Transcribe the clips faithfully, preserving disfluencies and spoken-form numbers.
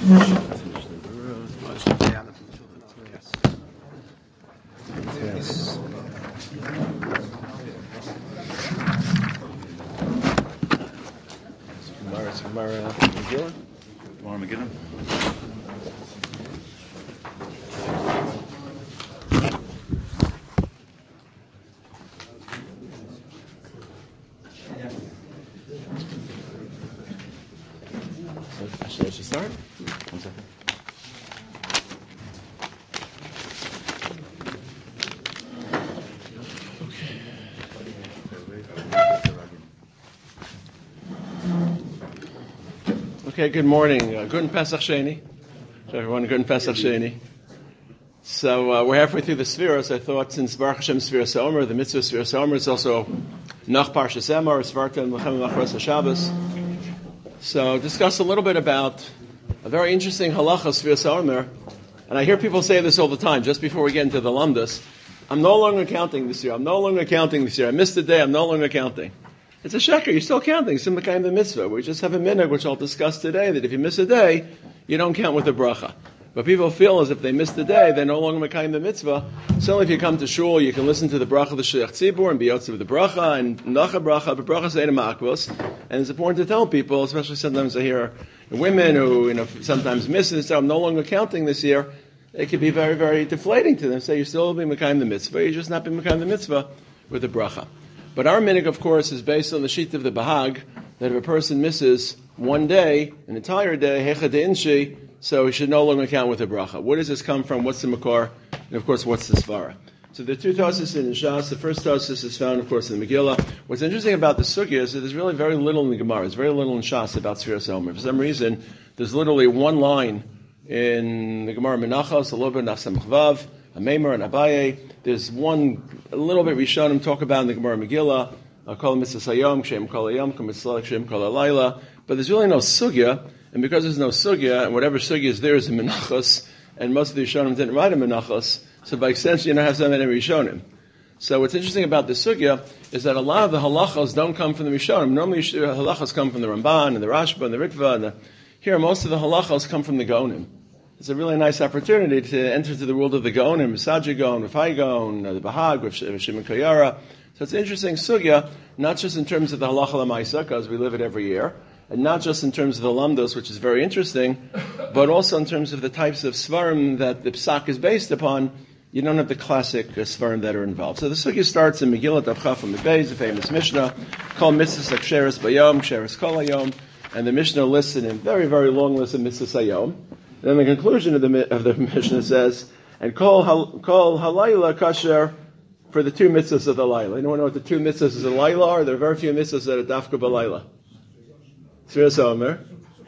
Yes. Gemara, Gemara, Megillah. Gemara Megillah. Actually, I should start. One second. Okay, good morning. Uh, Good Pesach Sheni. Everyone, good Pesach Sheni. So uh, we're halfway through the Sfiros. I thought since Baruch Hashem Sfiros Omer, the mitzvah Sfiros Omer is also Nach Parshas Emor, Svarta and Lechem Lachros HaShabbos. So discuss a little bit about a very interesting halacha Sfiros Omer. And I hear people say this all the time, just before we get into the Lamdas. I'm no longer counting this year. I'm no longer counting this year. I missed a day. I'm no longer counting. It's a sheker. You're still counting. It's in the kind of mitzvah. We just have a minhag, which I'll discuss today, that if you miss a day, you don't count with the bracha. But people feel as if they missed a day, they're no longer mekayim the mitzvah. Certainly if you come to shul, you can listen to the bracha of the shliach tzibur and be yotze with the bracha and nacha bracha, but bracha say to makbos. And it's important to tell people, especially sometimes I hear women who you know sometimes miss it and say, I'm no longer counting this year. It can be very, very deflating to them. Say, you still be mekayim the mitzvah, you just not be mekayim the mitzvah with the bracha. But our minhag, of course, is based on the sheet of the Bahag, that if a person misses one day, an entire day, hecha de'inshi, so he should no longer count with a bracha. Where does this come from? What's the makor? And of course, what's the svara? So there are two tosas in Shas. The first tosis is found, of course, in the Megillah. What's interesting about the sugya is that there's really very little in the Gemara. There's very little in Shas about Sfiras Omer. For some reason, there's literally one line in the Gemara Menachos, a little bit in Nafsam Chvav, a Meimer and Abaye. There's one, a little bit Rishonim talk about in the Gemara Megillah, Kol Mitzvah Sayom, Kshem Kol Hayom, Kol Mitzvah Kshem Kol Halayla. But there's really no sugya, and because there's no sugya, and whatever sugya is there is in Menachos, and most of the Rishonim didn't write in Menachos, so by extension you don't have so many Rishonim. So what's interesting about the sugya is that a lot of the halachos don't come from the Rishonim. Normally halachos come from the Ramban and the Rashba and the Ritva, and the, here most of the halachos come from the Gaonim. It's a really nice opportunity to enter into the world of the Gaonim, Misaja Gaon, Rafai Gaon, the Bahag, with Shimon Kayara. So it's an interesting sugya, not just in terms of the halacha l'maisa, because we live it every year, and not just in terms of the lamdos, which is very interesting, but also in terms of the types of svarim that the psak is based upon. You don't have the classic uh, svarim that are involved. So the sugya starts in Megillah Avcha from the Beis, the famous Mishnah, called Mitzvahs Ksheres Bayom, Ksheres Kol Hayom, and the Mishnah lists in a very, very long list of Mitzvahs Hayom. Then the conclusion of the of the Mishnah says, and Kol Kol Halayla Kasher, for the two mitzvahs of the Laila. Anyone know what the two mitzvahs of the Laila are? There are very few mitzvahs that are dafka b'Laila. Sfiras Omer.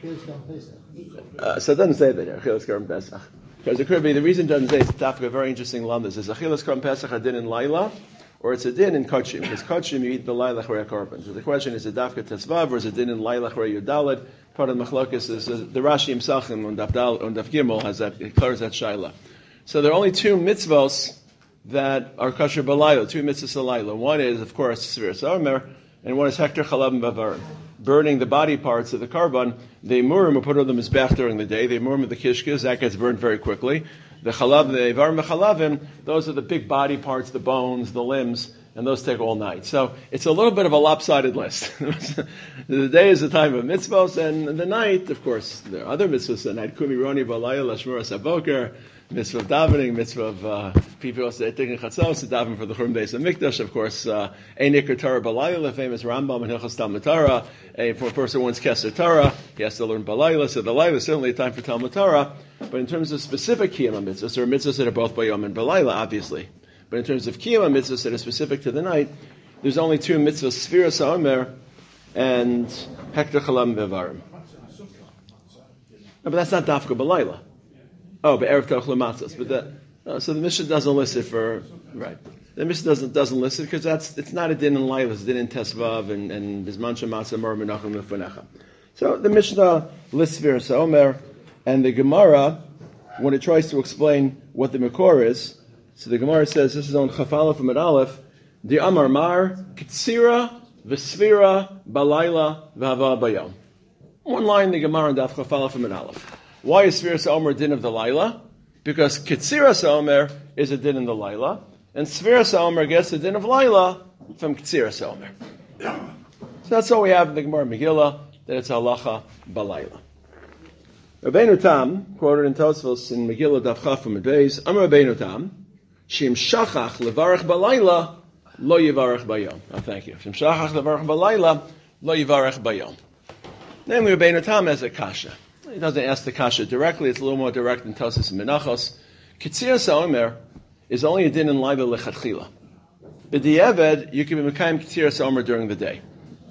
Uh, so it doesn't say that here. Achilas Karim Pesach. Because it could be, the reason it doesn't say it's dafka, very interesting lamdas, is Achilas Karim Pesach a din in Laila, or it's a din in Kodshim. Because Kodshim you eat the Laila Chorei Korban. So the question is, is it dafka Tesvav, or is it din in Laila Chorei Yudalad? Part of the Machlokes is uh, the Rashi Yimsachim on Daf Dal on Daf Gimel has that, it clears that shaila. So there are only two mitzvos that are kosher b'layla, two mitzvahs b'layla. One is, of course, Sfiras Omer, and one is Hekter Chalav and Bavarim, burning the body parts of the karban. The Murim are put on the mizbech during the day. The Murim of the Kishkas, that gets burned very quickly. The Chalav, the Ivarim Chalavim, those are the big body parts, the bones, the limbs, and those take all night. So it's a little bit of a lopsided list. The day is the time of mitzvahs, and the night, of course, there are other mitzvahs. The night, Kumi Roni Balayla, Shmuras HaBoker, mitzvah of davening, mitzvah of uh, people taking chatzos, davening for the Churban Beis HaMikdash, of course, uh, Ein Ikar Torah Balayla, the famous Rambam and Hilchos Talmud Torah. For a person who wants Keser Torah, he has to learn Balayla, so the Layla is certainly a time for Talmud Torah. But in terms of specific Kiyam mitzvahs, there are mitzvahs that are both Bayom and Balayla, obviously. But in terms of Kiyam mitzvahs that are specific to the night, there's only two mitzvahs, Sfiras Omer and Hekter Chalav Bevarim. No, but that's not Dafka Balayla. Oh, but Erev Toch Lamatzos. But that, no, so the Mishnah doesn't list it for, right. The Mishnah doesn't, doesn't list it because that's, it's not a din in Laila, it's a din in Tesvav and, and Bizman Shematzah Mor Menachem Lefunecha. So the Mishnah lists Sfiras Omer, and the Gemara, when it tries to explain what the Makor is, so the Gemara says, this is on Chafala from Aleph, the Amar Mar, Kitsira, Vesvira, Balayla, Vava Bayom. One line in the Gemara on Daf Chafala from Aleph. Why is Sfiras Omer a din of the Laila? Because Ketziras Omer is a din in the Laila, and Sfiras Omer gets the din of Laila from Ketziras Omer. So that's all we have in the Gemara Megillah, that it's halacha balayla. Rabbeinu Tam, quoted in Tosfos in Megillah Daf Chaf from Beis, Amar Rabbeinu Tam, Shim Shachach levarach balayla, lo yivarach bayom. Oh, thank you. Shim Shachach levarach balayla, lo yivarach bayom. Namely, Rabbeinu Tam has a kasha. He doesn't ask the kasha directly, it's a little more direct in Tosfos and Menachos. Ketziras Omer is only a din in Laila lechatchila. B'di'eved, you can be mekayim Ketziras Omer during the day.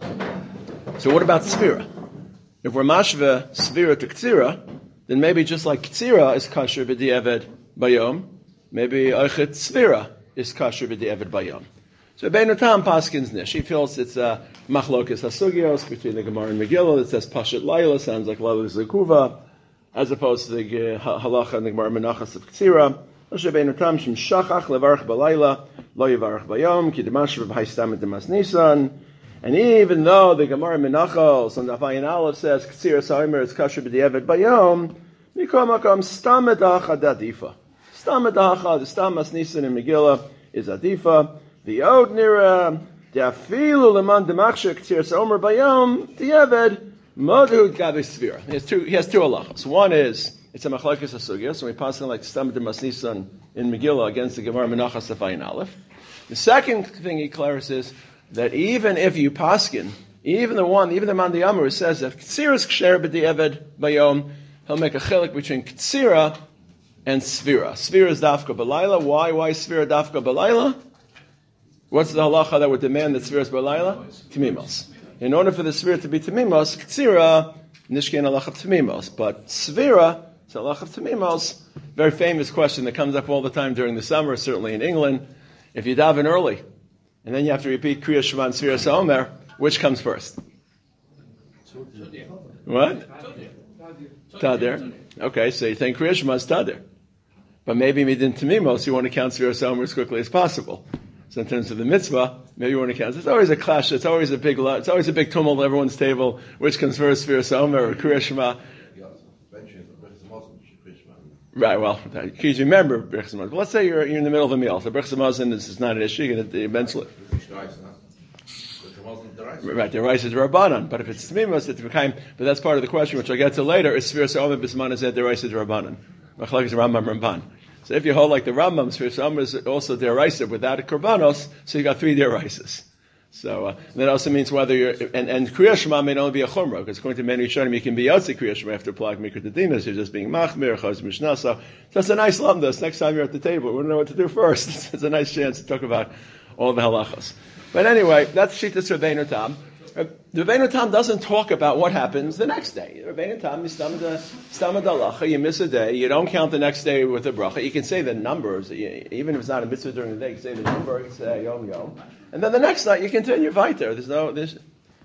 So what about Sfira? If we're mashve Sfira to Ktsira, then maybe just like Ktsira is kasher b'di'eved bayom, maybe Eichet Sfira is kasher b'di'eved bayom. So Rabbeinu Tam paskins nish. He feels it's a machlokas hasugios between the Gemara and Megillah that says Pashat Laila, sounds like Laila Zekuva, as opposed to the halacha and the Gemara Menachos of Ktsira. Rabbeinu Tam shim shachach levarach balayla, lo yivarach bayom, ki demashav b'haistam demas nisan. And even though the Gemara Menachos on the Ayin Aleph says Ketziras Omer is kasher b'di'eved bayom, mikom makom stam edacha dadifa. Stam edacha, the stam mas nisan in Megillah is adifa. The od nira de'afilu leman demachshir Ketziras Omer bayom di'eved modhud gabe Sfira. He has two. He has two halachas. One is it's a machlokes hasugya, so we pass on like stam demas nisan in Megillah against the Gemara Menachos of Ayin Aleph. The second thing he clarifies that even if you paskin, even the one, even the man the Amar says that Ktsira is ksher b'di'eved bayom, he'll make a chilik between Ktsira and Sfira. Sfira is dafka b'layla. Why? Why is Sfira dafka b'layla? What's the halacha that would demand that Sfira is b'layla? Tamimos. In order for the Sfira to be Tamimos, Ktsira, nishkein halacha of Tamimos. But Sfira, it's halacha of Tamimos. Very famous question that comes up all the time during the summer, certainly in England. If you daven early, and then you have to repeat Kriya Shema and Sfiras Omer, which comes first? What? Tadir. Okay, so you think Kriya Shema is Tadir. But maybe Midin Tamimos, you want to count Sfiras Omer as quickly as possible. So in terms of the mitzvah, maybe you want to count. It's always a clash, it's always a big it's always a big tumult at everyone's table, which comes first, Sfiras Omer or Kriya Shema. Right, well, because you remember Birchas Hamazon. But let's say you're, you're in the middle of a meal. So Birchas Hamazon is, is not an issue. You're going to eventually... Right, the rice is Rabbanan. But if it's Tmimos, it's Mekayim. But that's part of the question, which I'll get to later. Is Sfiras Omer Bisman is that the rice is Rabbanan. Machlok is Rambam Ramban. So if you hold like the Rambam, Sfiras Omer is also deraisa without a korbanos, so you got three deraises. So uh, that also means whether you're and and Kriya Shema may only be a chumrah because according to many Rishonim you can be yotzi Kriya Shema after plag mikra tedinas. You're just being machmir chaz mishnah. So that's a nice lumdus. Next time you're at the table, we don't know what to do first. It's a nice chance to talk about all the halachas. But anyway, that's Shittas Rabbeinu Tam. Rabbeinu Tam doesn't talk about what happens the next day. Rabbeinu Tam is stamad halacha. You miss a day, you don't count the next day with a bracha. You can say the numbers, even if it's not a mitzvah during the day. You can say the number, you can say yom yom. And then the next night you continue weiter. There's no there's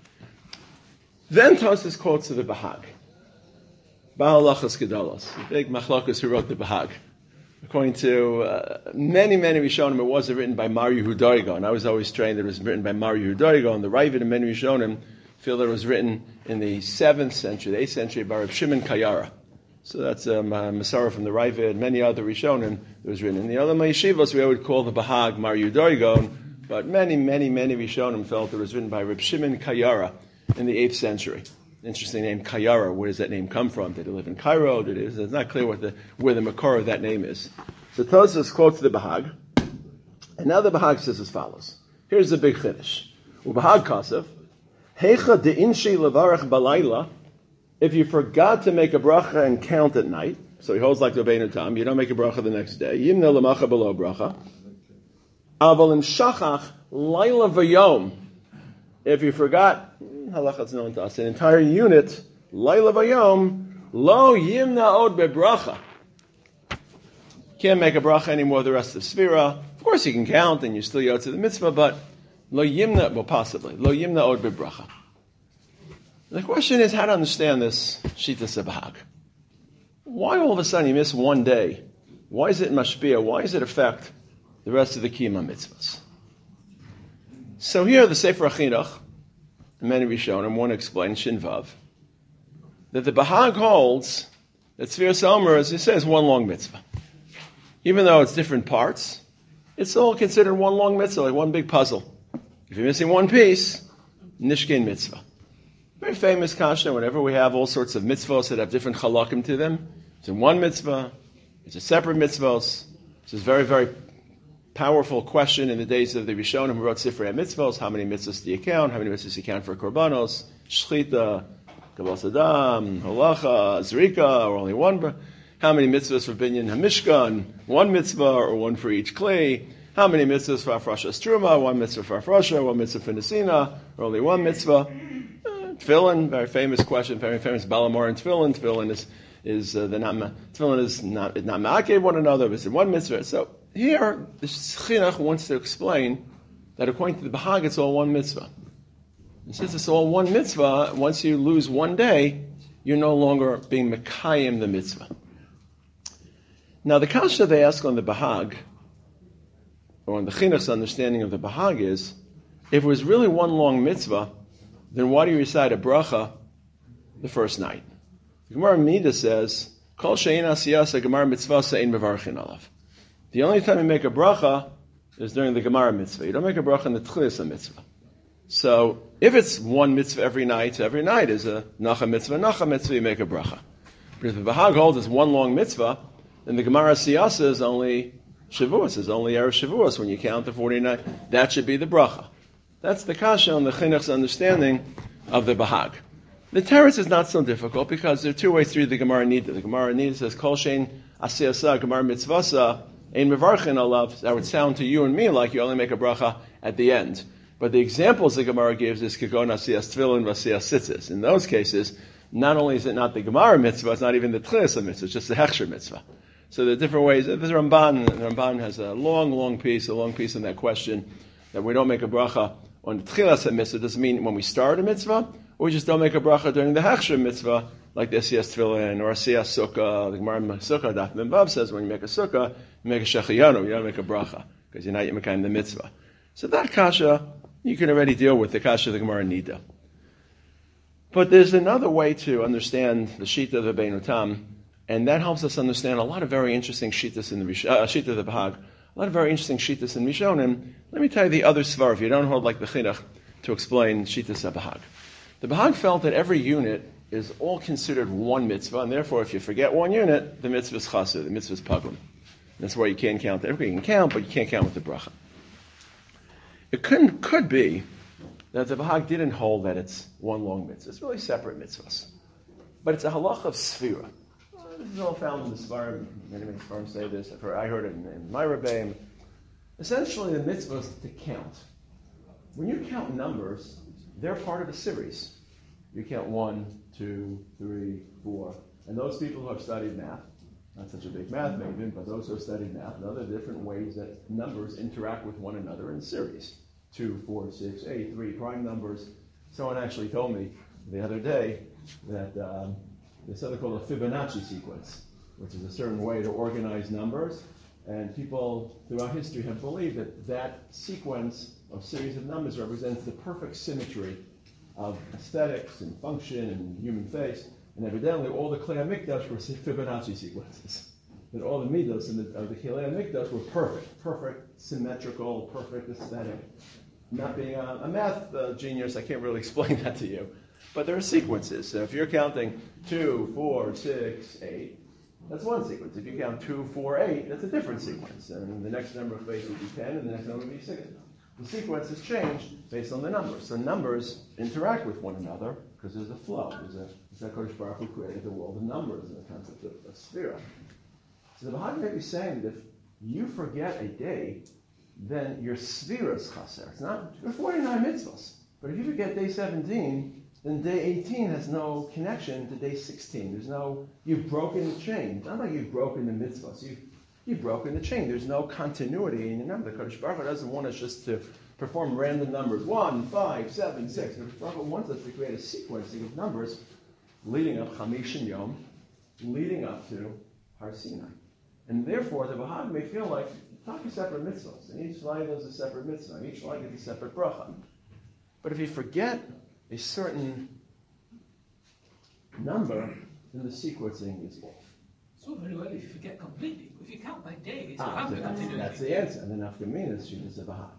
Then Tosfos quotes to the Bahag. Baal Halachos Gedolos, the big machlokas who wrote the Bahag. According to uh, many, many Rishonim, it wasn't written by Mar Yehuda Ogaon. I was always trained that it was written by Mar Yehuda Ogaon. The Ravid and many Rishonim feel that it was written in the seventh century, the eighth century, by Reb Shimon Kayara. So that's um, uh, Masara from the Ravid and many other Rishonim that was written. In the other Yeshivos, we would call the Bahag Mar Yehuda Ogaon. But many, many, many Rishonim felt it was written by Reb Shimon Kayara in the eighth century. Interesting name, Kayara. Where does that name come from? Did he live in Cairo? Did it, it's not clear what the, where the makor of that name is. So Tosfos quotes the Bahag. And now the Bahag says as follows. Here's the big chiddush. Bahag Kasev, Heicha de'inshi levarach balayla. If you forgot to make a bracha and count at night, so he holds like the Rabbeinu Tam, you don't make a bracha the next day. Yimna lemacha below bracha. Aval im shachach laila v'yom. If you forgot, halachat's known to us, an entire unit, laila v'yom, lo yimna od bebracha. Can't make a bracha anymore the rest of Sfira. Of course you can count and you still yotze the mitzvah, but lo yimna, well possibly, lo yimna od bebracha. The question is how to understand this Shittas Bahag. Why all of a sudden you miss one day? Why is it mashpia? Why does it affect the rest of the kiyama mitzvahs? So here the Sefer HaChinuch, many Rishonim want to explain Shin Vav, that the Bahag holds that Sfiras Omer, as he says, one long mitzvah. Even though it's different parts, it's all considered one long mitzvah, like one big puzzle. If you're missing one piece, Nishkin mitzvah. Very famous kasha, whenever we have all sorts of mitzvahs that have different halakim to them, it's in one mitzvah, it's a separate mitzvahs. This is a very, very powerful question in the days of the Rishonim who wrote Sifrei mitzvahs. How many mitzvahs do you count? How many mitzvahs do you count for korbanos? Shchita, Kabbalas Adam, Halacha, Zrika, or only one? How many mitzvahs for Binyan HaMishkan? One mitzvah, or one for each clay? How many mitzvahs for Afrashas Truma? One mitzvah for Afrasha, one mitzvah for Nesina, or only one mitzvah? Uh, Tefillin, very famous question, very famous Balamor and Tefillin. Tefillin is is uh, the not Tefillin is not is not ma'akev one another. It's in one mitzvah. So here the Chinuch wants to explain that according to the Bahag, it's all one mitzvah. And since it's all one mitzvah, once you lose one day, you're no longer being mekayim the mitzvah. Now the kasha they ask on the Bahag, or on the Chinuch's understanding of the Bahag, is if it was really one long mitzvah, then why do you recite a bracha the first night? The Gemara Midah says, Kol she'ein asiyasa Gemara mitzvah se'ein mevarchin alav. The only time you make a bracha is during the Gemara mitzvah. You don't make a bracha in the Tchilas mitzvah. So if it's one mitzvah every night, every night is a nacha mitzvah, nacha mitzvah, you make a bracha. But if the Bahag holds it's one long mitzvah, then the Gemara siyasa is only Shavuos, is only Erev Shavuos when you count the forty-nine. That should be the bracha. That's the kasha on the Chinuch's understanding of the Bahag. The teretz is not so difficult because there are two ways through the Gemara Nida. The Gemara Nida says, Kol shein asiyasa Gemara mitzvasa ein mevarchin alav. That would sound to you and me like you only make a bracha at the end. But the examples the Gemara gives is Kikon asiyas tefillin v'asiyas tzitzis. In those cases, not only is it not the Gemara mitzvah, it's not even the Tchilas mitzvah, it's just the Hechsher mitzvah. So there are different ways. There's Ramban. The Ramban has a long, long piece, a long piece on that question, that we don't make a bracha on the Tchilas mitzvah. Does it mean when we start a mitzvah, or we just don't make a bracha during the Hechsher mitzvah, like the Asiyas Tefillin or Asiyas Sukkah? The Gemara Sukkah, Daf Mem Vav says when you make a Sukkah, you make a Shechiyanu, you don't make a bracha, because you're not yet mekayim the mitzvah. So that kasha, you can already deal with the kasha of the Gemara Nida. But there's another way to understand the Shita of the Beinu Tam, and that helps us understand a lot of very interesting shitas in the uh, Shita of the Bahag, a lot of very interesting shitas in Rishonim. Let me tell you the other svar, if you don't hold like the Chinuch, to explain shitas of Bahag. The Bahag felt that every unit is all considered one mitzvah, and therefore if you forget one unit, the mitzvah is chassid, the mitzvah is pagum. That's why you can't count. Everybody can count, but you can't count with the bracha. It could, could be that the Bahag didn't hold that it's one long mitzvah. It's really separate mitzvahs. But it's a halach of sfira. This is all found in the Svarim. Many, many Svarim say this. I've heard, I heard it in, in my Rebbeim. Essentially, the mitzvah is to count. When you count numbers, they're part of a series. You count one, two, three, four. And those people who have studied math, not such a big math maybe, but those who have studied math know there are different ways that numbers interact with one another in series. Two, four, six, eight, three, prime numbers. Someone actually told me the other day that um, there's something called a Fibonacci sequence, which is a certain way to organize numbers. And people throughout history have believed that that sequence of series of numbers represents the perfect symmetry of aesthetics and function and human face. And evidently all the Klei HaMikdash were Fibonacci sequences. That all the midos of the, the Klei HaMikdash were perfect, perfect, symmetrical, perfect aesthetic. Not being a, a math uh, genius, I can't really explain that to you. But there are sequences. So if you're counting two, four, six, eight, that's one sequence. If you count two, four, eight, that's a different sequence. And the next number of base would be ten, and the next number would be six. The sequence has changed based on the numbers. So numbers interact with one another because there's a flow. There's a, there's a Kodesh Baruch Hu created the world of numbers and the concept of, of Sphira. So the Bahag may be saying that if you forget a day, then your Sphira is chaser. It's not, there are forty-nine mitzvahs. But if you forget day seventeen, then day eighteen has no connection to day sixteen. There's no, you've broken the chain. It's not like you've broken the mitzvahs. You've, you've broken the chain. There's no continuity in the number. The Kodesh Baruch Hu doesn't want us just to perform random numbers. One, five, seven, six. The Kodesh Baruch Hu wants us to create a sequencing of numbers leading up, Chamish and Yom, leading up to Har Sinai. And therefore, the Bahag may feel like talk a separate mitzvahs, and each line is a separate mitzvah, and each line is a separate bracha. But if you forget a certain number, then the sequencing is off. So very well if you forget completely. If you count by days, Ah, you have so to that's, continue. that's the answer. And then nafkamina is Shitas Bahag.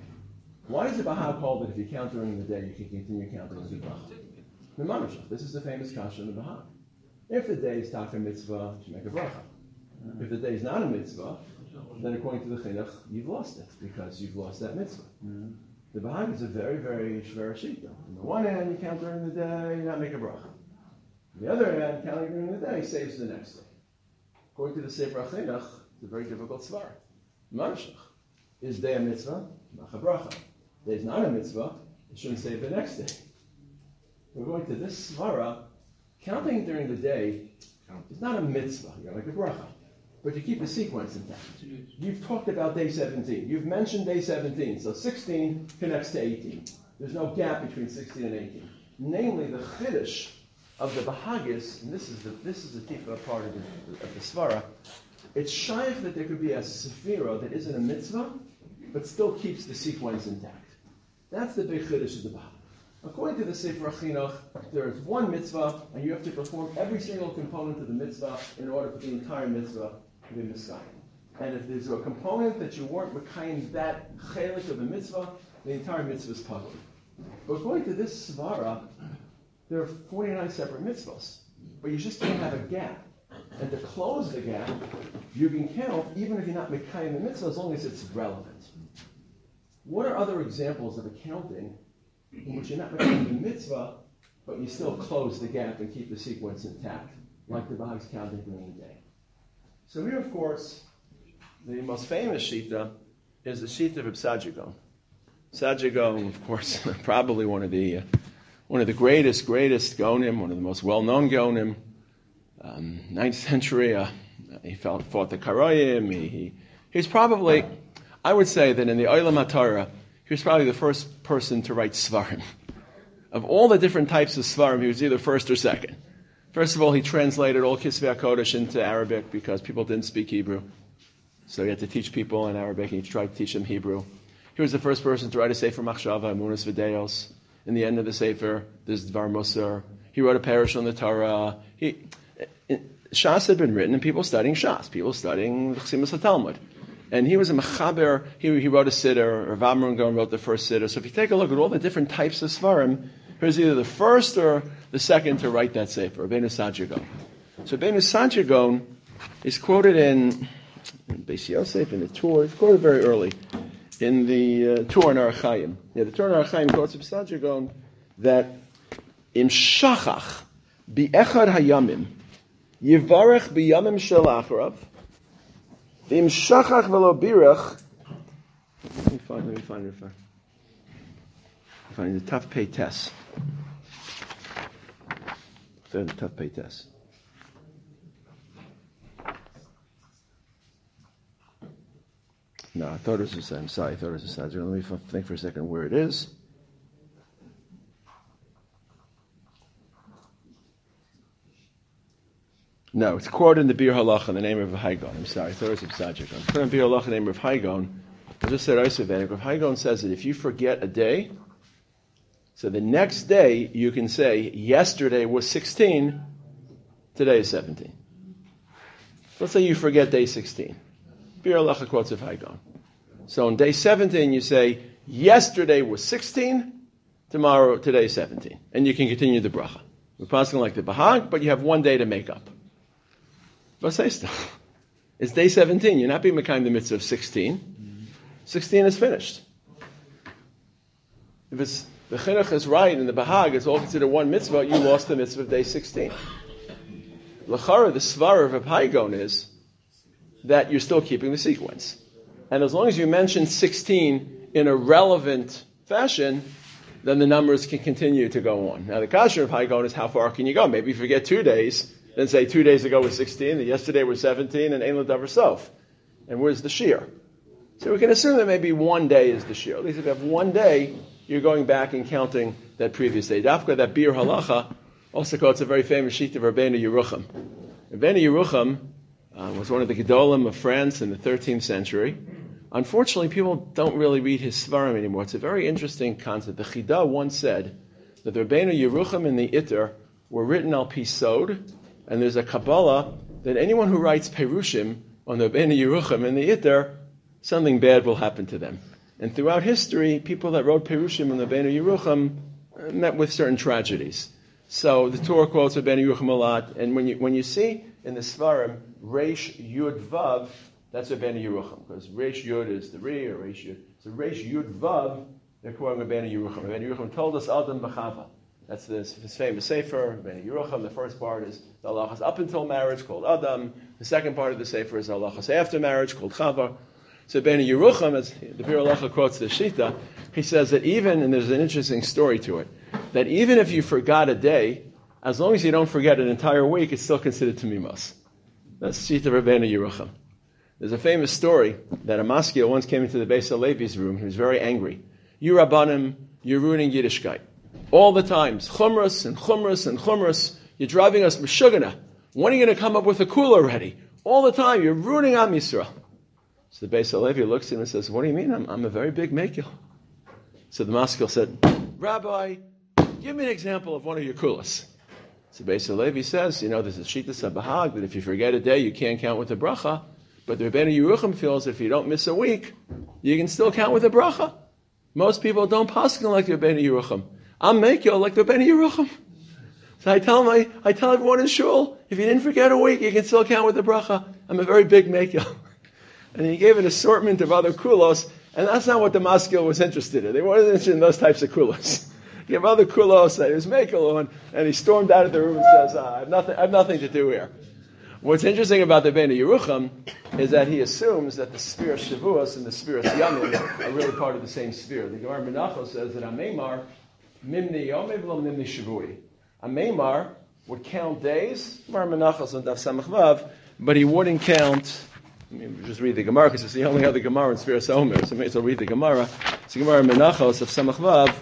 Why does the Bahag hold that if you count during the day, you can continue counting as a bracha? The Mamashach. This is the famous kasha in the Bahag. If the day is taka mitzvah, you make a bracha. Mm-hmm. If the day is not a mitzvah, then according to the chinuch, you've lost it because you've lost that mitzvah. Mm-hmm. The Bahag is a very, very shver shita. On the one hand, you count during the day, you not make a bracha. On the other hand, counting during the day saves the next day. According to the Sefer HaChinuch, it's a very difficult svar. Mamashach. Is day a mitzvah? Macha bracha. Day is not a mitzvah, it shouldn't save the next day. We're going to this svara, counting during the day is not a mitzvah, you're like a bracha. But you keep the sequence intact. You've talked about day seventeen. You've mentioned day seventeen. So sixteen connects to eighteen. There's no gap between sixteen and eighteen. Namely, the chiddush of the Bahagis, and this is the this is the deeper part of the, of the svara, it's shaykh that there could be a sephira that isn't a mitzvah, but still keeps the sequence intact. That's the big chiddush of the Bahag. According to the Sefer HaChinuch, there is one mitzvah, and you have to perform every single component of the mitzvah in order for the entire mitzvah to be meskayim. And if there's a component that you weren't mekayim that chelik of the mitzvah, the entire mitzvah is public. But according to this svara, there are forty-nine separate mitzvahs, but you just don't have a gap. And to close the gap, you can count even if you're not mekayim the mitzvah, as long as it's relevant. What are other examples of accounting in which you're not making the mitzvah, but you still close the gap and keep the sequence intact, like the Bahag's counting during the day? So here, of course, the most famous shita is the shita of Sajigon. Sajigon, of course, probably one of the uh, one of the greatest, greatest Gonim, one of the most well-known Gonim, um, ninth century. Uh, he fought, fought the Karayim. He, he he's probably, I would say that in the Olam HaTorah, he was probably the first person to write Svarim. Of all the different types of Svarim, he was either first or second. First of all, he translated all Kisvei HaKodesh into Arabic because people didn't speak Hebrew. So he had to teach people in Arabic, and he tried to teach them Hebrew. He was the first person to write a Sefer Machshava, Emunos V'Deos. In the end of the Sefer, there's Dvar Musar. He wrote a parish on the Torah. He, Shas had been written, and people studying Shas, people studying the Chasimus HaTalmud. And he was a mechaber, he, he wrote a siddur, or Rav Amram Gaon wrote the first siddur. So if you take a look at all the different types of svarim, here's either the first or the second to write that sefer, Rabbeinu Sajigon. So Rabbeinu Sajigon is quoted in, in Beis Yosef, in the Torah, it's quoted very early, in the uh, Torah and Arachayim. Yeah, the Torah and Arachayim quotes of Sajigon that Im Shachach Bi'echad Hayamim Yivarech B'Yamim Shel Acharav Im Shachach V'Lo Birach. Let me find, let me find it. I'm finding the tough pay test. The tough pay test. No, I thought it was the same. Sorry, I thought it was the same. Let me think for a second where it is. No, it's quoted in the Bir Halacha in the name of Haigon. I'm sorry, I thought it was Sajigon. It's quoted in the Bir Halacha in the name of Haigon. I just said Isavanic. Rav Haigon says that if you forget a day, so the next day you can say, yesterday was sixteen, today is seventeen. Let's say you forget day sixteen. Bir Halacha quotes of Haigon. So on day seventeen you say, yesterday was sixteen, tomorrow, today is seventeen. And you can continue the bracha. We're passing like the Bahag, but you have one day to make up. But say stuff. It's day seventeen. You're not being Mekayim the mitzvah of sixteen. sixteen is finished. If it's the chinuch is right and the Bahag is all considered one mitzvah, you lost the mitzvah of day sixteen. L'chara, the svar of Haigon is that you're still keeping the sequence. And as long as you mention sixteen in a relevant fashion, then the numbers can continue to go on. Now the kasha of Haigon is how far can you go? Maybe you forget two days, then say two days ago was sixteen, and yesterday was seventeen, and ein l'davar sof. And where's the shear? So we can assume that maybe one day is the shear. At least if you have one day, you're going back and counting that previous day. Dafka, that Bir Halacha, also quotes a very famous sheet of Rabbeinu Yerucham. Rabbeinu Yerucham uh, was one of the Gedolim of France in the thirteenth century. Unfortunately, people don't really read his Svarim anymore. It's a very interesting concept. The Chida once said that the Rabbeinu Yerucham and the Itter were written al pi sod, And there's a Kabbalah that anyone who writes Perushim on the Bnei Yerucham and the Yitter, something bad will happen to them. And throughout history, people that wrote Perushim on the Bnei Yerucham met with certain tragedies. So the Torah quotes the Bnei Yerucham a lot, and when you when you see in the Svarim, Reish Yud Vav, that's a Bnei Yerucham, because Reish Yud is the Re, or Reish Yud. So Reish Yud Vav, they're quoting a Bnei Yerucham. Bnei Yerucham told us Adam B'chava. That's this, this famous Sefer, Bnei Yerucham. The first part is the halachas up until marriage, called Adam. The second part of the Sefer is the halachas after marriage, called Chava. So Bnei Yerucham, as the Bir Halacha quotes the Shita, he says that even, and there's an interesting story to it, that even if you forgot a day, as long as you don't forget an entire week, it's still considered Tamimos. That's Shita of Bnei Yerucham. There's a famous story that a maskil once came into the Beis HaLevi's room. He was very angry. You Rabbanim, you're ruining Yiddishkeit. All the times, chumras and chumras and chumras. You're driving us meshugana. When are you going to come up with a kula already? All the time, you're ruining Am Yisrael. So the Beis HaLevi looks at him and says, what do you mean? I'm, I'm a very big mekil. So the maskil said, Rabbi, give me an example of one of your kulas. So Beis HaLevi says, you know, there's a Shitas HaBahag that if you forget a day, you can't count with the bracha. But the Bnei Yerucham feels if you don't miss a week, you can still count with the bracha. Most people don't paskin like the Bnei Yerucham. I'm mekil like the Bnei Yerucham. So I tell my, I tell everyone in shul, if you didn't forget a week, you can still count with the bracha. I'm a very big mekil. And he gave an assortment of other kulos, and that's not what the maskil was interested in. They weren't interested in those types of kulos. He gave other kulos that he was mekil on, and he stormed out of the room and says, ah, I have nothing, I have nothing to do here. What's interesting about the Bnei Yerucham is that he assumes that the sphere Shavuos and the sphere Yamim are really part of the same sphere. The Gemara Menachos says that Ameimar Mimni Yomei v'lo Mimni Shavui. Ameimar would count days, Gemara Menachos on Daf Samach Vav, but he wouldn't count. I mean, just read the Gemara because it's the only other Gemara in Sphere Omer. So maybe I'll read the Gemara. It's the Gemara Menachos of Samach Vav.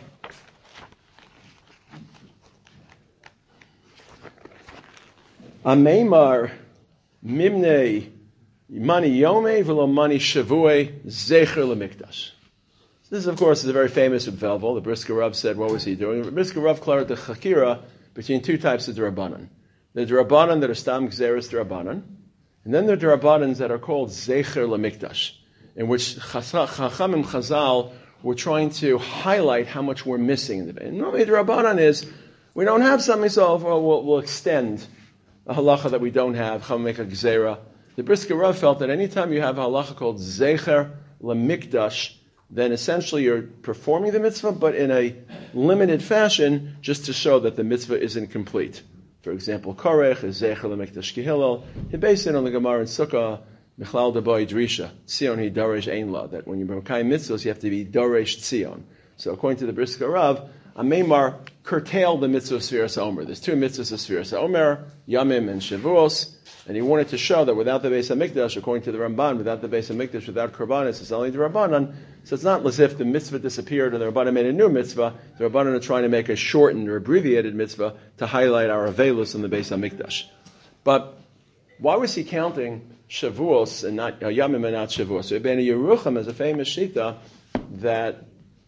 Ameimar Mimnei Mani Yomei v'lo Mani Shavui Zecher LeMikdash. This, of course, is a very famous Velvel. The Brisker Rav said, what was he doing? The Brisker Rav cleared the Chakira between two types of Durabanan. The Durabanan that are Stam Gzeres Durabanan, and then there are Durabanans that are called Zecher LeMikdash, in which Chachamim Chazal were trying to highlight how much we're missing in the Beit. Normally, Durabanan is, we don't have something, so we'll, we'll extend a halacha that we don't have, Chacham make a Gzera. The Brisker Rav felt that anytime you have a halacha called Zecher LeMikdash, then essentially you're performing the mitzvah, but in a limited fashion, just to show that the mitzvah isn't complete. For example, Korech is Zecher LeMikdash Kihillel. He based it on the Gemara in Sukkah, Michlal Deboy Drisha, Tzion he Doresh Ein La, that when you're Mekayim mitzvahs, you have to be Doresh Tzion. So according to the Brisker Rav, Ameimar curtailed the mitzvah of Sfiras Omer. There's two mitzvahs of Sfiras Omer, Yamim and Shavuos, and he wanted to show that without the Beis HaMikdash, according to the Ramban, without the Beis HaMikdash, without Korbanos, it's only the Rabbanan. So it's not as if the mitzvah disappeared and the Rabbanan made a new mitzvah. The Rabbanan are trying to make a shortened or abbreviated mitzvah to highlight our Avelus in the Beis HaMikdash. But why was he counting Shavuos and not uh, Yamim and not Shavuos? So Bnei Yerucham has a famous shita that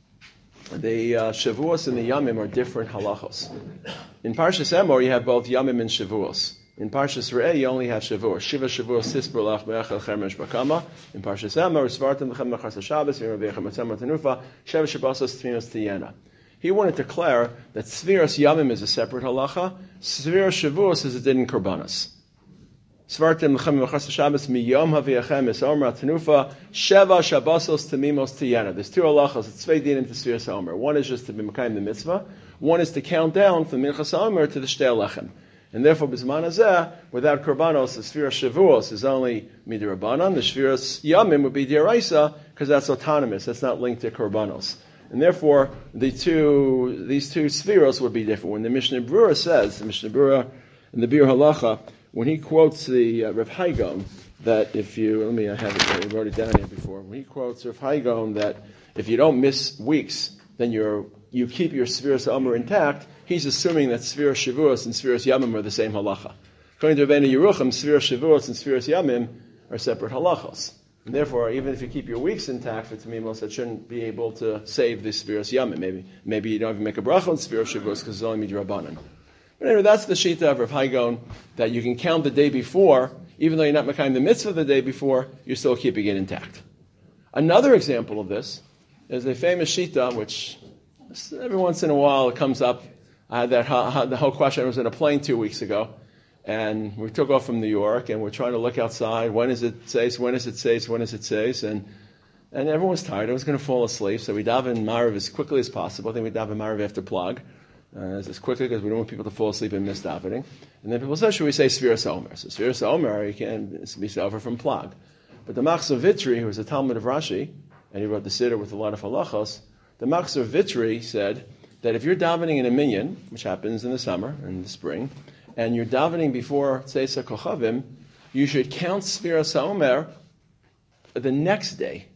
the uh, Shavuos and the Yamim are different halachos. In Parshas Emor, you have both Yamim and Shavuos. In Parshas Re'eh, you only have Shavuos. Shiva Shavuos Sisper Lach Be'echel Chemesh Bakama. In Parshas Emor, Svartim Lechem Mechas HaShabbos, V'yim V'yechem Matzem Tanufa, Sheva Shabbosos Tfinos Tiyena. He wanted to declare that Sfiras Yamim is a separate halacha, Sfiras Shavuos is a din in Korbanos. Svartim Lechem Mechas HaShabbos, Miyom HaV'yechem Es Omer Tanufa, Sheva Shabbosos Tamimos Tiyena. There's two halachas, it's Tzvei din into Sfiras Omer. One is just to be Mekayim the mitzvah, one is to count down from Minchas Omer to the Shtei Lechem. And therefore, B'zman Hazeh, without Korbanos, the Sfira Shavuos is only Midrabanan. The Sfira Yamim would be D'Oraisa, because that's autonomous. That's not linked to Korbanos. And therefore, the two, these two Sfiros would be different. When the Mishnah Berurah says, the Mishnah Berurah in the Bir Halacha, when he quotes the uh, Rav Haigon, that if you, let me, I have it, I wrote it down here before. When he quotes Rav Haigon that if you don't miss weeks, then you're, you keep your Sfiras Omer intact, he's assuming that Sfiras Shavuos and Sfiras Yamim are the same halacha. According to Bnei Yerucham, Sfiras Shavuos and Sfiras Yamim are separate halachos. And therefore, even if you keep your weeks intact for Tamimos, that shouldn't be able to save the Sfiras Yamim. Maybe maybe you don't even make a bracha on Sfiras Shavuos because it's only midrabanan. But anyway, that's the shita of Rav Haigon, that you can count the day before, even though you're not makayim the mitzvah the day before, you're still keeping it intact. Another example of this is a famous shita, which every once in a while it comes up. I had that the whole question. I was in a plane two weeks ago, and we took off from New York, and we're trying to look outside. When is it says? When is it says? When is it says? And and everyone was tired. I was going to fall asleep, so we daven Marav as quickly as possible. I think we daven Marav after Plag, uh, as quickly because we don't want people to fall asleep and miss davening. And then people said, should we say Sfiras Omer? So Sfiras Omer, you can be over from Plag. But the Machzor Vitri, who was a Talmud of Rashi, and he wrote the Siddur with a lot of halachos, the Machzor Vitri said that if you're davening in a minyan, which happens in the summer and the spring, and you're davening before Tzeisa Kochavim, you should count Sfiras Omer the next day,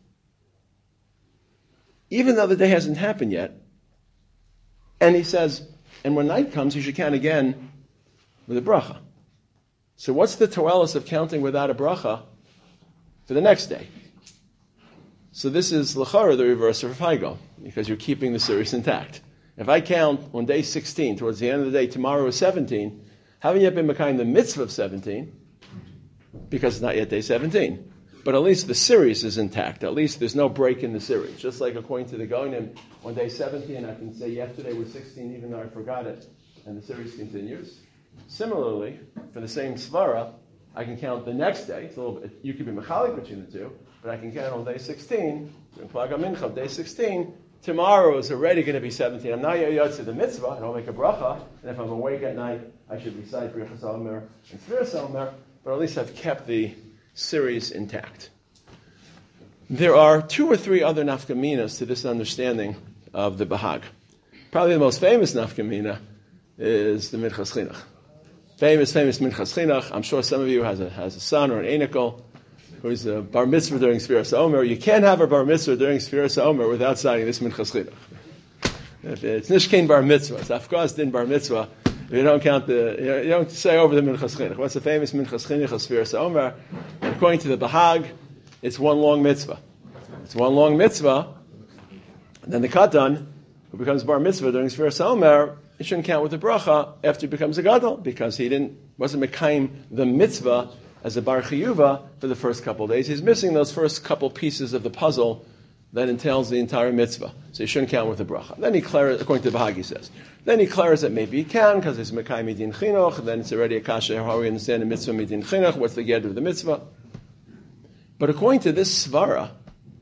even though the day hasn't happened yet. And he says, and when night comes, you should count again with a bracha. So what's the toelis of counting without a bracha for the next day? So this is l'chara, the reverse of Haigo, because you're keeping the series intact. If I count on day sixteen, towards the end of the day, tomorrow is seventeen, haven't yet been makayim the mitzvah of seventeen, because it's not yet day seventeen. But at least the series is intact. At least there's no break in the series. Just like according to the Goinim, on day seventeen, I can say yesterday was sixteen, even though I forgot it, and the series continues. Similarly, for the same svara, I can count the next day. It's a little bit, you could be mechalik between the two, but I can count on day sixteen, doing Plag HaMincha, day sixteen, tomorrow is already going to be seventeen. I'm not yotze the mitzvah, I don't make a bracha, and if I'm awake at night, I should recite Birchas Omer and Sfiras Omer, but at least I've kept the series intact. There are two or three other nafkaminas to this understanding of the Bahag. Probably the most famous nafkamina is the Minchas Chinuch. Famous, famous Minchas Chinuch. I'm sure some of you has a has a son or an enikel who's a bar mitzvah during Sfiras Omer. You can't have a bar mitzvah during Sfiras Omer without signing this Minchas Chinuch. If it's nishkein bar mitzvah, it's afkos din bar mitzvah. You don't count the, you don't say over the Minchas Chinuch. What's the famous Minchas Chinuch of Sfiras Omer? And according to the Bahag, it's one long mitzvah. It's one long mitzvah. And then the Katan, who becomes bar mitzvah during Sfiras Omer, he shouldn't count with the bracha after he becomes a gadol, because he didn't wasn't mekayim the mitzvah as a bar chiyuva for the first couple of days. He's missing those first couple pieces of the puzzle that entails the entire mitzvah. So he shouldn't count with the bracha. Then he clarifies, according to the Bahag, he says. Then he clarifies that maybe he can, because he's mekayim midin chinuch, then it's already a kasha, how we understand the mitzvah midin chinuch, what's the get of the mitzvah. But according to this svara,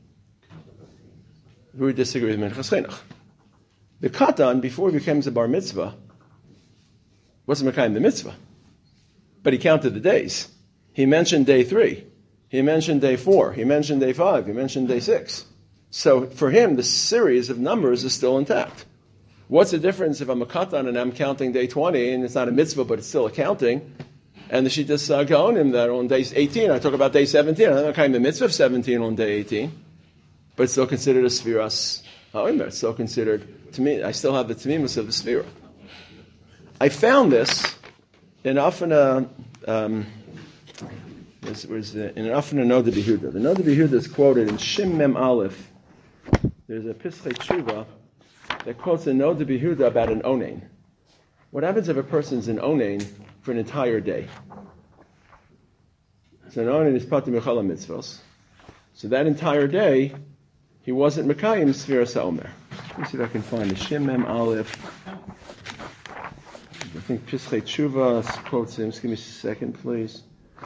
we disagree with Minchas Chinuch. The Katan, before he becomes a bar mitzvah, wasn't mekayim the mitzvah, but he counted the days. He mentioned day three. He mentioned day four. He mentioned day five. He mentioned day six. So for him, the series of numbers is still intact. What's the difference if I'm a Katan and I'm counting day twenty, and it's not a mitzvah, but it's still a counting, and the Shittas uh, Gaonim that on day eighteen, I talk about day seventeen, I'm not mekayim the mitzvah of seventeen on day eighteen, but it's still considered a Sfiras HaOmer. It's still considered, to me, I still have the Tamimus of the Sfira. I found this in Afana, um, was, was in an Afana Noda B'Yehuda. The Noda B'Yehuda is quoted in Shim Mem Aleph. There's a Pischei Tshuva that quotes a Noda B'Yehuda about an onain. What happens if a person's an onain for an entire day? So an onain is Pati Mechala Mitzvos. So that entire day, he wasn't Mekayim Sfiras HaOmer. Let me see if I can find the Shim Mem Aleph. I think Pischei Tshuva quotes him. Just give me a second, please.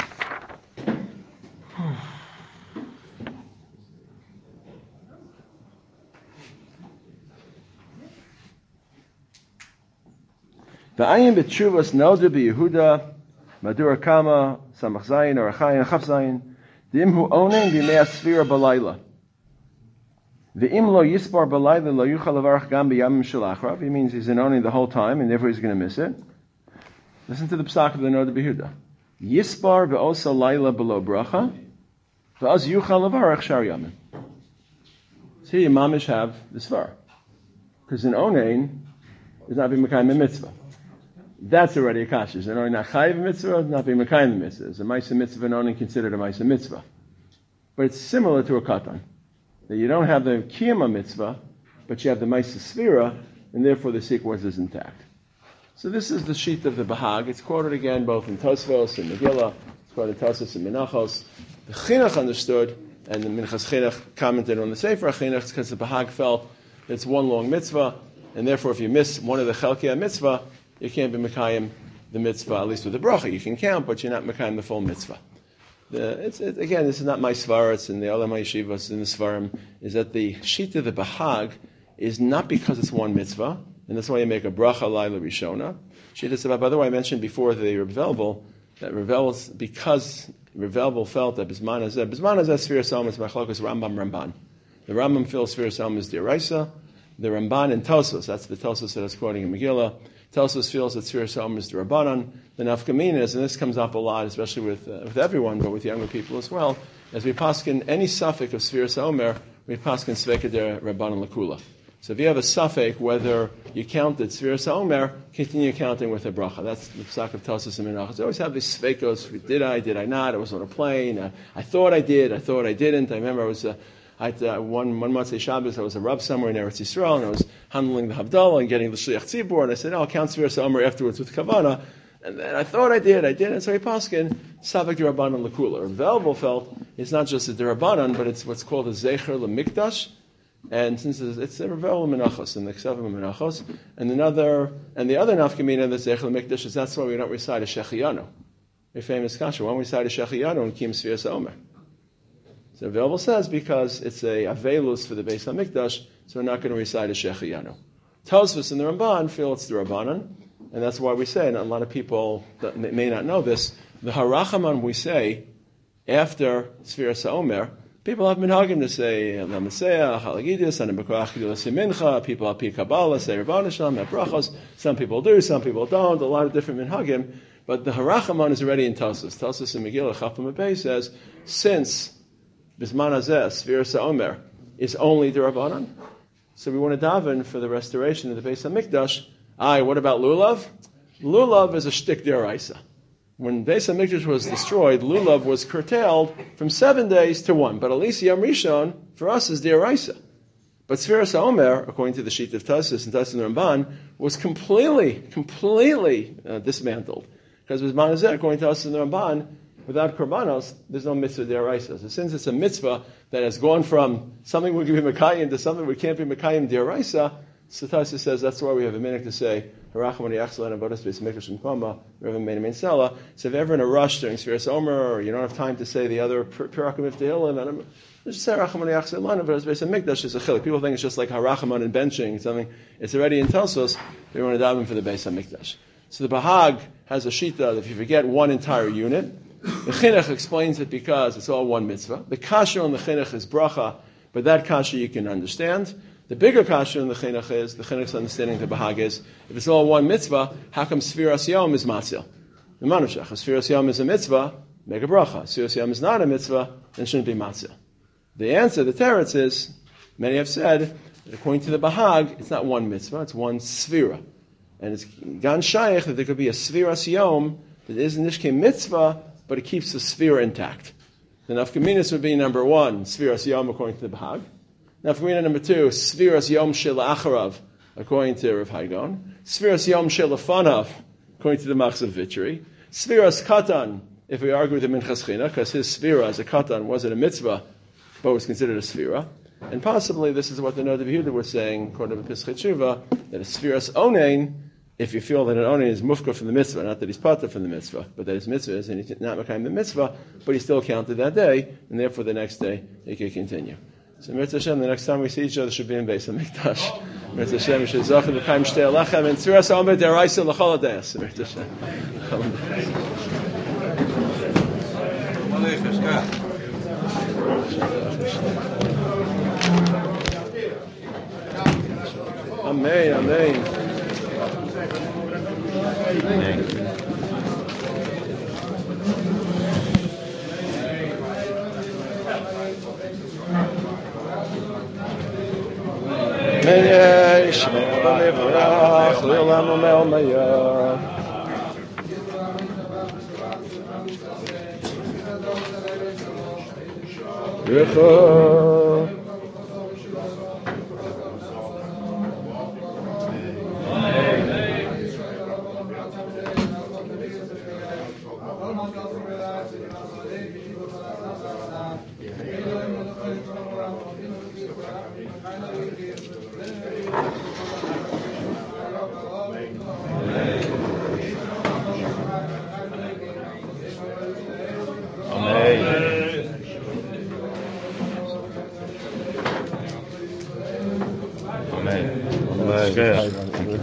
V'ayim b'tshuvas noda b'Yehuda Madura Kama Samach Zayin or Achayin Chaf Zayin Dimhu Onen b'Yimei Sfira Balayla. V'im lo yisbar balayla lo yuchal levarach gam b'yamim shel achrav. He means he's an onen the whole time, and therefore he's going to miss it. Listen to the psak of the Noda B'Yehuda. Yisbar ve'osa layla below bracha, ve'az yuchal levarach shar yamin. So here you mamish have the svar, because an onen is not being mekayim a mitzvah. That's already a kasha. Is an onen not chayiv a mitzvah? Not being mekayim a mitzvah. Is a ma'aseh mitzvah an onen considered a ma'aseh mitzvah? But it's similar to a katan. That you don't have the kiyama mitzvah, but you have the ma'aseh sfira, and therefore the sequence is intact. So this is the sheet of the Bahag. It's quoted again both in Tosfos and Megillah. It's quoted in Tosfos and Menachos. The Chinuch understood, and the Minchas Chinuch commented on the Sefer Chinuch because the Bahag felt that it's one long mitzvah, and therefore if you miss one of the Chelkei mitzvah, you can't be Mekayim the mitzvah, at least with the bracha. You can count, but you're not Mekayim the full mitzvah. The, it's, it, again, this is not my svara, it's in the Olam HaYeshivos, in the Svarim, is that the sheet of the Bahag is not because it's one mitzvah, and that's why you make a bracha laila rishona. Sheet is about, by the way, I mentioned before the Reb Velvel, that Reb Velvel's, because Reb Velvel felt that Bisman Hazeh, Bisman Hazeh Sfira Salm is Machlokas Rambam Ramban. The Rambam feels Sfira Salm is D'Oraisa. The Ramban and Tosos, that's the Tosos that I was quoting in Megillah, Tosos feels that Sfira Salm is D'Rabbanan. The Nafkamina is, and this comes up a lot, especially with uh, with everyone, but with younger people as well, as we paskin any suffix of Sfira Salmer, we paskin Sveka D'Rabbanan Lakula. So if you have a suffix, whether you counted Sfira Salmer, continue counting with a bracha. That's the psak of Tosos and Menachos. They always have these svekos, did I, did I not, I was on a plane, I, I thought I did, I thought I didn't. I remember I was... Uh, I had, uh, one one Motzei Shabbos, I was a Rav somewhere in Eretz Yisrael, and I was handling the Havdalah and getting the Shliach Tzibur, and I said, oh, I'll count Sfira Omer afterwards with Kavanah. And then I thought I did, I didn't. So he paskin, Savak D'Rabbanan L'Kula. Velvel felt it's not just a D'Rabbanan, but it's what's called a Zecher L'Mikdash. And since it's, it's a Revel Menachos, and the Ksavim Menachos, and another, and the other Nafkamina, the Zecher L'Mikdash, is that's why we don't recite a Shechiyanu. A famous kasha. Why don't we recite a Shechiyanu and Kim Sfira Omer? So Velvel says because it's a avelus for the Beis HaMikdash, so we're not going to recite a Shechiyanu. Tosfos and the Ramban feel it's the Rabbanan, and that's why we say, and a lot of people that may not know this, the Harachaman we say after Sfiras HaOmer, people have minhagim to say Lamaseah, Halagidis, and Bekoach Simincha, people have Pi Kabbalah, say Rabban Hashem, have brachos. Some people do, some people don't, a lot of different minhagim, but the Harachaman is already in Tosfos. Tosfos in Megillah, Chafam Abay says, since Bisman Hazeh, Sfiras HaOmer, is only the Rabbanan. So we want to daven for the restoration of the Beis HaMikdash. Aye, what about Lulav? Lulav is a shtik d'oraisa. When Beis HaMikdash was destroyed, Lulav was curtailed from seven days to one. But at least Yom Rishon, for us, is d'oraisa. But Sfiras HaOmer, according to the sheet of Tosfos and Tosfos and Ramban, was completely, completely uh, dismantled. Because Bisman Hazeh, according to Tosfos and Ramban, without korbanos, there's no mitzvah d'oraisa. So since it's a mitzvah that has gone from something we can be mekayim to something we can't be mekayim d'oraisa, so Tosfos says that's why we have a minute to say harachamani achzlan avodas beis mikdash u'mkoma Rav Meir mein Sela. So if you're ever in a rush during Sfiras Omer, or you don't have time to say the other pirakim of Tehillim, just say harachamani achzlan avodas beis mikdash is a chilik. People think it's just like harachaman and benching something. It's already in Tosfos. We want to daven for the Beis HaMikdash. So the Bahag has a shita that if you forget one entire unit, the Chinuch explains it because it's all one mitzvah. The kasha on the Chinuch is bracha, but that kasha you can understand. The bigger kasha in the Chinuch is, the Chinuch's understanding of the Bahag is, if it's all one mitzvah, how come Sfiras Yom is matzil? The Manushach, if Sfiras Yom is a mitzvah, make a bracha. Sfiras Yom is not a mitzvah, then it shouldn't be matzil. The answer, the teretz is, many have said, that according to the Bahag, it's not one mitzvah, it's one sfira. And it's gan shaykh that there could be a Sfiras Yom that is nishke mitzvah, but it keeps the sphere intact. The nafkaminas would be number one, Sfiras Yom, according to the Bahag. Nafkamina number two, Sfiras Yom Shel Acharav, according to Rav Haigon. Sfiras Yom Shel Afanav, according to the Machzav Vitri. Sfiras Katan, if we argue with the Minchas Chinuch, because his Sfira as a Katan wasn't a mitzvah, but was considered a Sfira. And possibly this is what the Noda B'Yehuda were saying, according to Pesach Tshuva, that a Sfiras Onein, if you feel that an Onein is mufka from the mitzvah, not that he's pata from the mitzvah, but that his mitzvah is, and he's not makayim the mitzvah, but he still counted that day, and therefore the next day he can continue. So Mitzvah Hashem, the next time we see each other should be in Beis HaMikdash. Mitzvah Hashem, we should zochem l'chaim shtei alechem, and Sfiras HaOmer d'oraisa l'chol hadeis. Mitzvah Hashem. Amen, amen. Men yishmer levarach le'olam u'me'omaya. Yecha.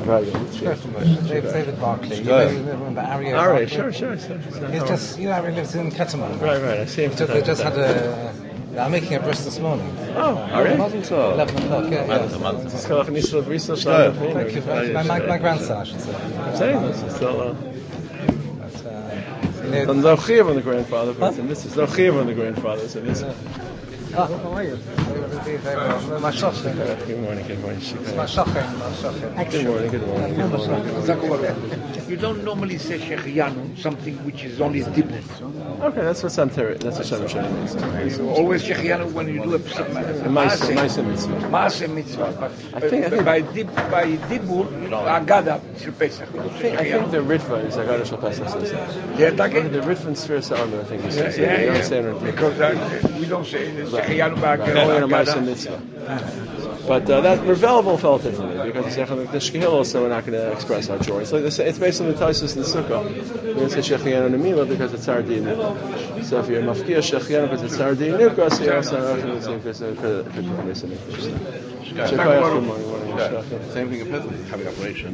Right. David, David Barclay. You know, Good. you remember Ari All right, Barclay? sure, sure. sure. He's just, you know, Ari lives in Ketamon. Right, right. I see him. Just, they just had a. I'm making a bris this morning. Oh, all right. Mazel tov. Eleven o'clock. Yeah, yeah. Thank you. very much. My, my, my grandson, I should say. Saying this is still. Uh, But, uh, you know, There's no chiyuv on the grandfather, but it's a mitzvah. There's no chiyuv on the grandfather. It's a mitzvah. Ah, how are you? Very well. My shocking. Good morning, good morning. My shocking. My shocking. Good morning, good morning. Good morning. You don't normally say Shechianu, something which is only a dibur. Okay, that's what some ter- that's what some Shani means. Always Shechianu when you do a, a, a Maisa, Maisa mitzvah. Maaseh mitzvah. But, I think- I but think- by, dib, by dibur, you know, Agada, Shel Pesach. I think, I think the Ritva is Agada Shal Pesach says that. Yeah, that The Ritva and Sphere Sa'amah, I think he says yeah, that. You don't yeah, say it on- because uh, we don't say Shechianu by Right. Only in a Maisa Agada. mitzvah. But uh, that Revelable felt differently because it's actually the Shkihil, so we're not going to express our joy. It's like this, it's based on the Taisus and the Sukkah. We're going to say Shechianu Nemila because it's Sardin. So if you're Mafkia Shechianu because it's Sardin Nuka, so you're also going to say because it's a good one. Good morning. Same thing in Pittsburgh, having operation.